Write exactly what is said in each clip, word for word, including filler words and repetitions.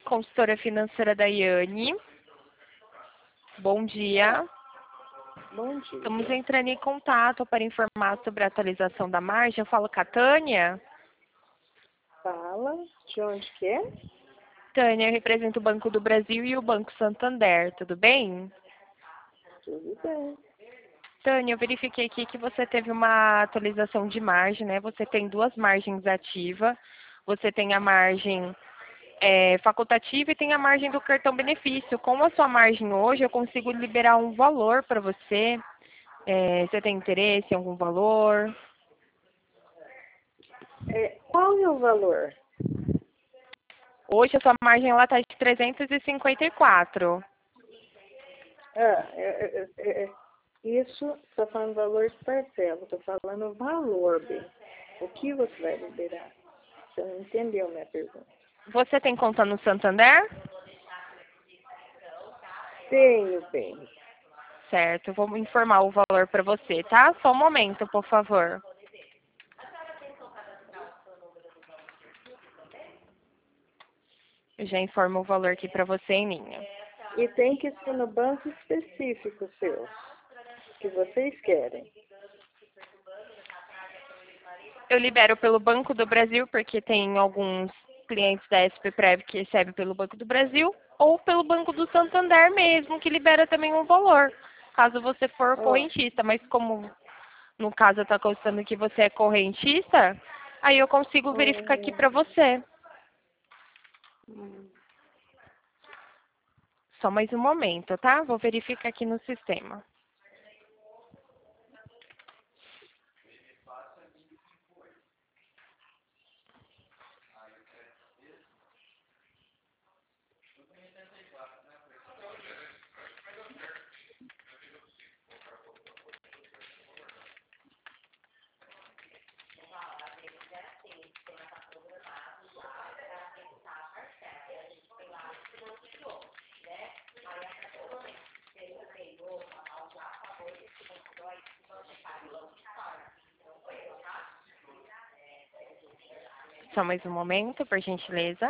consultora financeira da Iane. Bom dia. Bom dia. Estamos entrando em contato para informar sobre a atualização da margem. Eu falo com a Tânia. Fala, de onde que é? Tânia, eu represento o Banco do Brasil e o Banco Santander, tudo bem? Tudo bem. Tânia, eu verifiquei aqui que você teve uma atualização de margem, né? Você tem duas margens ativas. Você tem a margem é, facultativa e tem a margem do cartão benefício. Com a sua margem hoje, eu consigo liberar um valor para você. É, você tem interesse em algum valor? É, qual é o valor? Hoje a sua margem está de trezentos e cinquenta e quatro. Ah, é, é, é, isso está falando valor de parcela, estou falando valor, bem. O que você vai liberar? Você não entendeu minha pergunta. Você tem conta no Santander? Tenho, bem. Certo, eu vou informar o valor para você, tá? Só um momento, por favor. Eu já informo o valor aqui para você em linha. E tem que ser no banco específico seu, que vocês querem. Eu libero pelo Banco do Brasil, porque tem alguns clientes da S P Prev que recebem pelo Banco do Brasil, ou pelo Banco do Santander mesmo, que libera também um valor, caso você for Ó, correntista. Mas como no caso está constando que você é correntista, aí eu consigo verificar aqui hum, para você. hum. Só mais um momento, tá? Vou verificar aqui no sistema. Só mais um momento, por gentileza.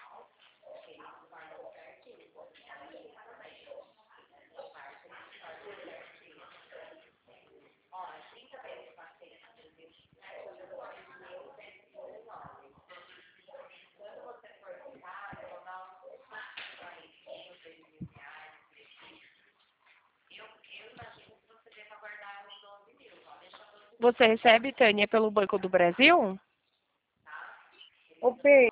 Você recebe, Tânia, pelo Banco do Brasil? Ô, bem,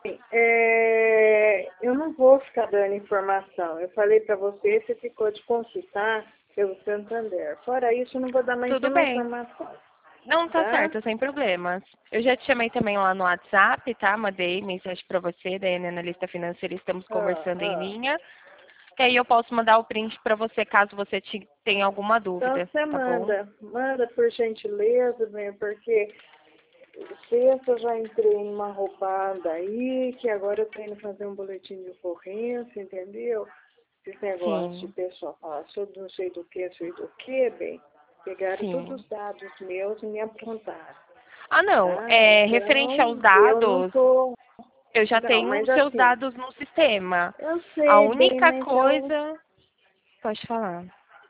é, eu não vou ficar dando informação. Eu falei para você, você ficou de consultar pelo Santander. Fora isso, eu não vou dar mais Tudo nenhuma bem. informação, Não, tá tá? certo, sem problemas. Eu já te chamei também lá no WhatsApp, tá? Mandei mensagem para você, daí na analista financeira estamos Ah, conversando em ah. linha. Que aí eu posso mandar o print para você caso você te- tenha alguma Então dúvida, você tá bom? manda, manda por gentileza, bem, porque sexta eu já entrei numa roubada aí, que agora eu tô indo fazer um boletim de ocorrência, entendeu? Esse negócio de Sim, pessoal falar, sou do não sei do que, sou do que, bem, pegaram todos sim. os dados meus e me aprontaram, Ah, não. tá? É, referente aos Então, eu não dados, tô, eu já não, tenho mas os seus assim, dados no sistema. eu A sei bem, única mas eu, coisa. Pode falar.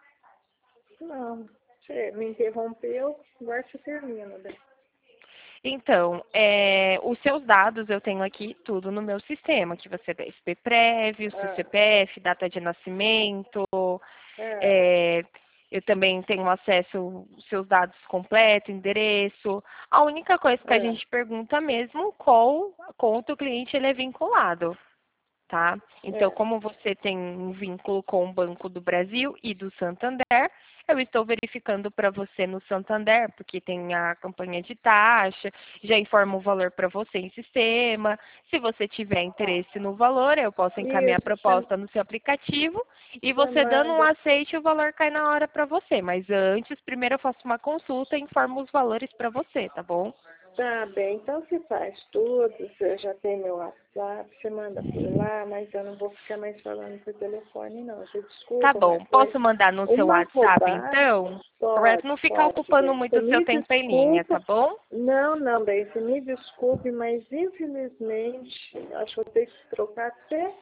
não, você me interrompeu, agora você termina, bem. Então, é, os seus dados eu tenho aqui tudo no meu sistema, que você tem S P Prev, o seu Ah, C P F, data de nascimento, é, é, eu também tenho acesso aos seus dados completos, endereço. A única coisa que a é, gente pergunta mesmo, qual conta o cliente ele é vinculado, tá? Então, é. como você tem um vínculo com o Banco do Brasil e do Santander, eu estou verificando para você no Santander, porque tem a campanha de taxa, já informo o valor para você em sistema. Se você tiver interesse no valor, eu posso encaminhar a Isso, você, proposta no seu aplicativo e você você dando um manda. aceite, o valor cai na hora para você. Mas antes, primeiro eu faço uma consulta e informo os valores para você, tá bom? Tá bem, então você faz tudo, você já tem meu WhatsApp, você manda por lá, mas eu não vou ficar mais falando por telefone, não. Você Tá desculpa, bom. mas foi Posso mandar no seu uma WhatsApp, roubada. então? Para Pode, não ficar pode, ocupando bem. muito Você o seu me tempo em linha, tá desculpa. bom? Não, não, bem, você me desculpe, mas infelizmente, acho que vou ter que trocar até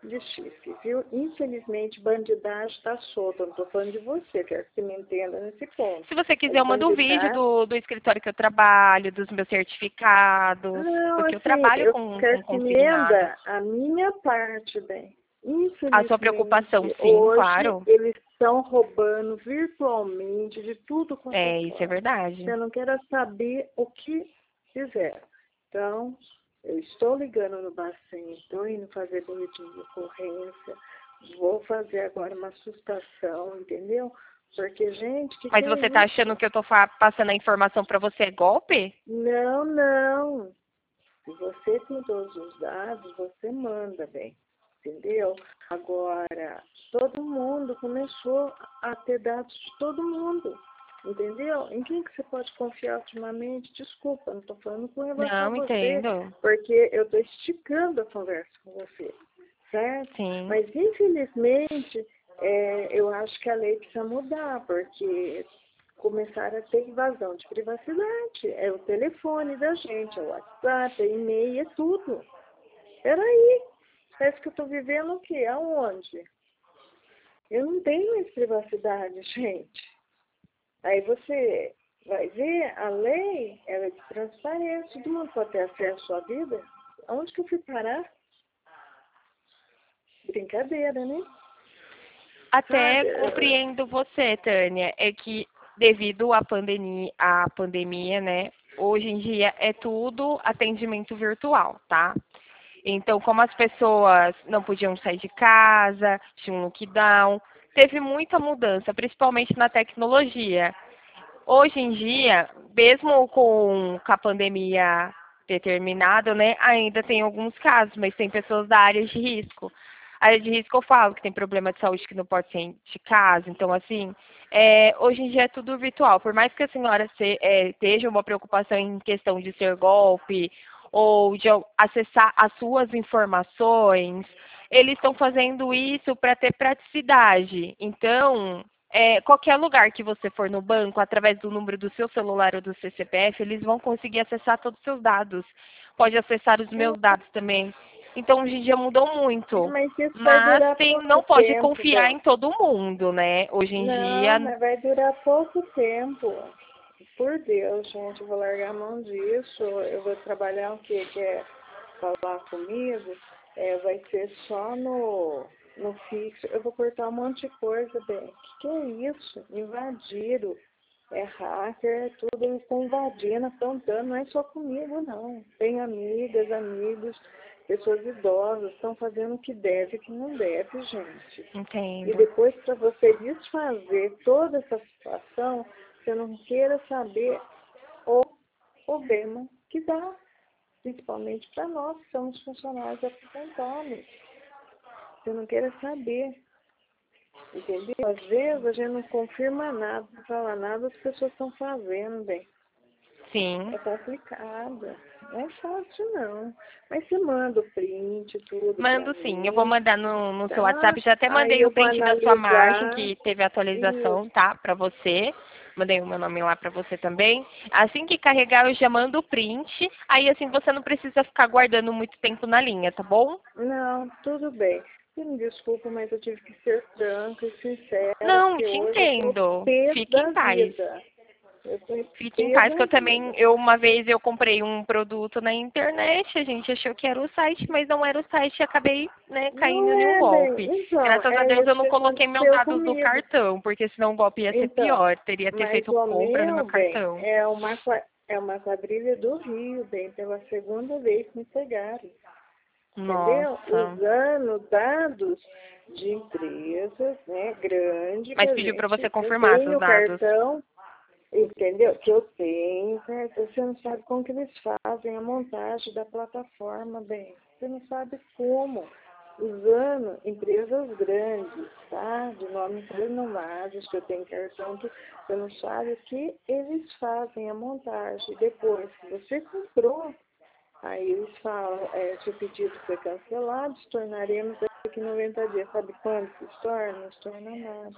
de chifre, viu? Infelizmente, bandidagem está solta. Eu não estou falando de você, quero que você me entenda nesse ponto. Se você Mas quiser, eu mando um vídeo bandidagem... do, do escritório que eu trabalho, dos meus certificados, Não, porque eu assim, trabalho eu com, quero com que me consignados. entenda a minha parte, bem. A sua preocupação, Infelizmente, sim, hoje claro. eles estão roubando virtualmente de tudo quanto é É, isso é forma. verdade. Eu não quero saber o que fizeram. Então, eu estou ligando no Bacen, estou indo fazer boletim de ocorrência, vou fazer agora uma assustação, entendeu? Porque, gente, o que, que Mas é você tá achando isso? que eu tô fa- passando a informação pra você é golpe? Não, não. Se você tem todos os dados, você manda, bem. Entendeu? Agora, todo mundo começou a ter dados de todo mundo. Entendeu? Em quem que você pode confiar ultimamente? Desculpa, não estou falando com relação a Não, você, entendo. porque eu estou esticando a conversa com você, certo? Sim. Mas, infelizmente, é, eu acho que a lei precisa mudar, porque começaram a ter invasão de privacidade. É o telefone da gente, é o WhatsApp, é e-mail, é tudo. Peraí, parece que eu estou vivendo o quê? Aonde? Eu não tenho mais privacidade, gente. Aí você vai ver, a lei, ela é de transparência, todo mundo pode ter acesso à sua vida. Aonde que eu fui parar? Brincadeira, né? Até Sabe? Eu- compreendo você, Tânia, é que devido à pandemia, à pandemia, né, hoje em dia é tudo atendimento virtual, tá? Então, como as pessoas não podiam sair de casa, tinha um lockdown, teve muita mudança, principalmente na tecnologia. Hoje em dia, mesmo com, com a pandemia ter terminado, né, ainda tem alguns casos, mas tem pessoas da área de risco. A área de risco eu falo que tem problema de saúde que não pode sair de casa. Então, assim, é, hoje em dia é tudo virtual. Por mais que a senhora se, é, esteja uma preocupação em questão de ser golpe ou de acessar as suas informações, eles estão fazendo isso para ter praticidade. Então, é, qualquer lugar que você for no banco, através do número do seu celular ou do seu C P F, eles vão conseguir acessar todos os seus dados. Pode acessar os meus dados também. Então, hoje em dia mudou muito. Mas isso vai Mas durar tem, pouco não pode tempo, confiar bem. em todo mundo, né? Hoje em Não, dia, mas vai durar pouco tempo. Por Deus, gente, eu vou largar a mão disso. Eu vou trabalhar o que quer falar comigo. É, vai ser só no, no fixo. Eu vou cortar um monte de coisa, bem. O que, que é isso? Invadiram. É hacker, é tudo. Eles estão invadindo, aprontando. Não é só comigo, não. Tem amigas, amigos, pessoas idosas. Estão fazendo o que deve e o que não deve, gente. E entendo. depois, para você desfazer toda essa situação, você não queira saber o problema que dá, principalmente para nós que somos funcionários aposentados. Você não queira saber, entendeu? Às vezes a gente não confirma nada, não fala nada, as pessoas estão fazendo, bem. Sim. É complicado. Não é fácil, não. Mas você manda o print, tudo para Mando sim, eu vou mim, mandar no, no seu tá? WhatsApp. Já até Aí mandei o eu vou print da sua margem, analisar que teve e atualização, tá? Pra você. Mandei o meu nome lá pra você também. Assim que carregar, eu já mando o print. Aí, assim, você não precisa ficar guardando muito tempo na linha, tá bom? não, tudo bem. Você me desculpa, mas eu tive que ser franca e sincera, Não, porque te hoje eu tô entendo. pé Fique em da paz. vida. Eu tô Fique em pé paz, que da eu também, vida. eu uma vez eu comprei um produto na internet, a gente achou que era o site, mas não era o site e acabei, né, caindo Não em um é golpe. bem. Então, Graças a é Deus eu isso não que coloquei meus aconteceu dados do comigo. cartão, porque senão o golpe ia ser Então, pior, teria ter mas feito o compra no meu meu, bem, cartão. é uma, qua- é uma quadrilha do Rio, bem, pela segunda vez que me pegaram. Entendeu? Nossa. Usando dados de empresas, né, grande, que Mas a pediu pra você gente, eu confirmar seus tenho dados. cartão. Entendeu? Que eu tenho, né? Você não sabe como que eles fazem a montagem da plataforma, bem. Você não sabe como. Usando empresas grandes, tá? De nomes renomados, que eu tenho cartão, que você não sabe o que eles fazem a montagem. Depois que você comprou, aí eles falam, é, seu pedido foi cancelado, se tornaremos daqui a noventa dias. Sabe quando se torna? Não se torna nada.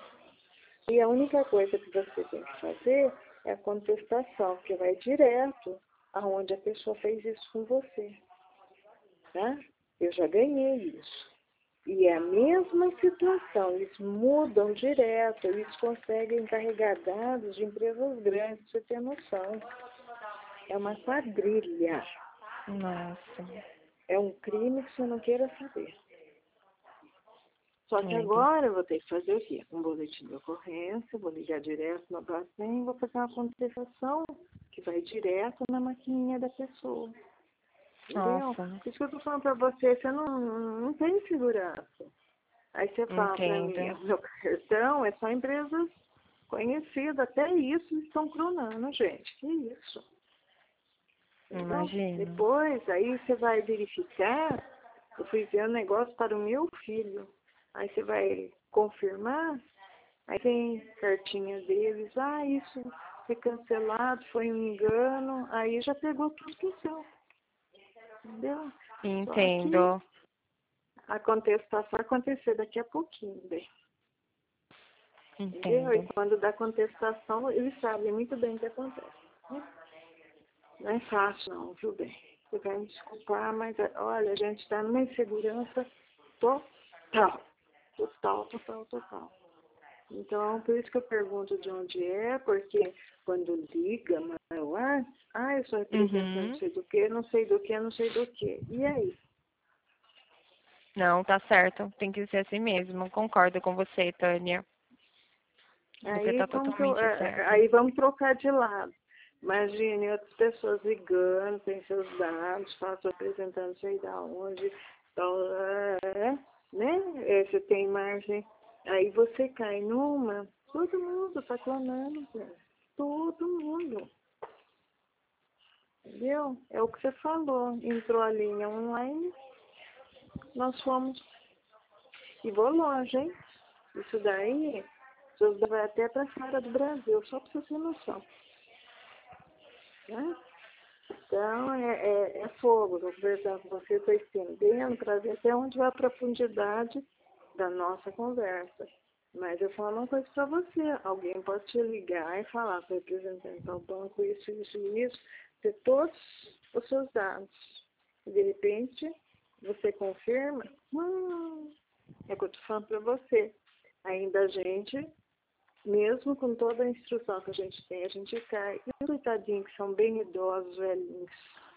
E a única coisa que você tem que fazer é a contestação, que vai direto aonde a pessoa fez isso com você. Tá? Eu já ganhei isso. E é a mesma situação, eles mudam direto, eles conseguem carregar dados de empresas grandes, pra você ter noção. É uma quadrilha. Nossa. É um crime que você não queira saber. Só que É. agora eu vou ter que fazer o quê? Um boletim de ocorrência, vou ligar direto no Bacen, vou fazer uma contestação que vai direto na maquininha da pessoa. Entendeu? Nossa. Isso que eu tô falando pra você, você não, não tem segurança. Aí você fala pra mim, Entendo. meu cartão é só empresas conhecidas, até isso estão clonando, gente. Que isso? Entendeu? Imagino. Depois, aí você vai verificar, eu fui ver um negócio para o meu filho. Aí você vai confirmar, aí tem cartinha deles, ah, isso foi cancelado, foi um engano, aí já pegou tudo que é seu. Entendeu? Só que Entendo. a contestação vai acontecer daqui a pouquinho, bem. Entendeu? E Entendo. quando dá contestação, eles sabem muito bem o que acontece. Né? Não é fácil não, viu bem? Você vai me desculpar, mas olha, a gente está numa insegurança total. Total, total, total. Então, por isso que eu pergunto de onde é, porque quando liga, mas eu, ah, ah, eu sou representante Uhum. não sei do que, não sei do que, não sei do que. E aí? Não, tá certo. Tem que ser assim mesmo. Concordo com você, Tânia. Você Aí, tá como que eu, totalmente é, certa. aí vamos trocar de lado. Imagine outras pessoas ligando, tem seus dados, faço apresentando não sei da onde, então, é, né? É, você tem margem. Aí você cai numa, todo mundo tá clonando, né? Todo mundo. Entendeu? É o que você falou. Entrou a linha online, nós fomos. E vou longe, hein? Isso daí, isso vai até para fora do Brasil, só para você ter noção. Né? Então, é, é, é fogo. Estou conversando com você, estou estendendo para ver até onde vai a profundidade da nossa conversa. Mas eu falo uma coisa para você. Alguém pode te ligar e falar para o representante do banco isso, isso e isso, ter todos os seus dados. E, de repente, você confirma, hum, é o que eu estou falando para você. Ainda a gente, mesmo com toda a instrução que a gente tem, a gente cai. E os coitadinhos que são bem idosos, velhinhos,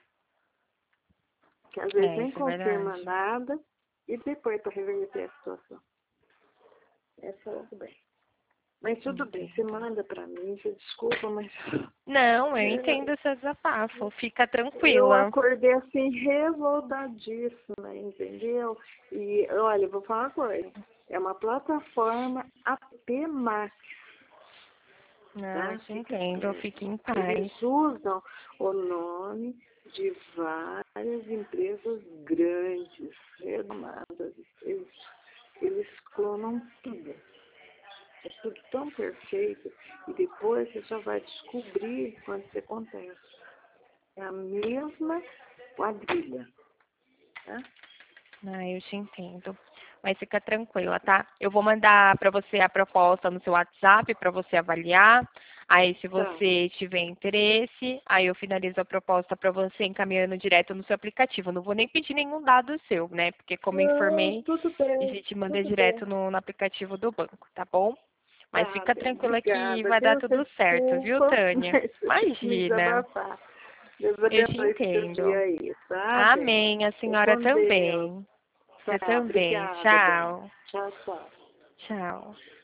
que às vezes É, nem isso é confirma verdade. nada e depois para reverter a situação. É tudo bem. Mas tudo bem, você Entendo. manda para mim, você desculpa, mas Não, eu entendo seu desabafo. Fica eu tranquila. acordei assim revoltadíssima, entendeu? E olha, eu vou falar uma coisa. É uma plataforma app Max, Não, eu tá? te Fica entendo. esperto. Fique em Eles paz. usam o nome de várias empresas grandes, renomadas. Eles, eles clonam tudo. É tudo tão perfeito. E depois você só vai descobrir quando isso acontece. É a mesma quadrilha, tá? Ah, eu te entendo. Mas fica tranquila, tá? Eu vou mandar para você a proposta no seu WhatsApp para você avaliar. Aí, se Tá. você tiver interesse, aí eu finalizo a proposta para você encaminhando direto no seu aplicativo. Não vou nem pedir nenhum dado seu, né? Porque como eu Não, informei, tudo a bem, gente manda tudo direto bem. no, no aplicativo do banco, tá bom? Mas Tá fica bem, tranquila que obrigada, vai dar viu? Você tudo certo, viu, desculpa, Tânia? mas eu tive que me Imagina. desabafar. Deus Eu te abençoe esse seu dia entendo. aí, tá, bem? Amém. A Fica senhora com Deus. também. Você Tá, também. obrigada, bem. Tchau. Tchau, tchau. Tchau.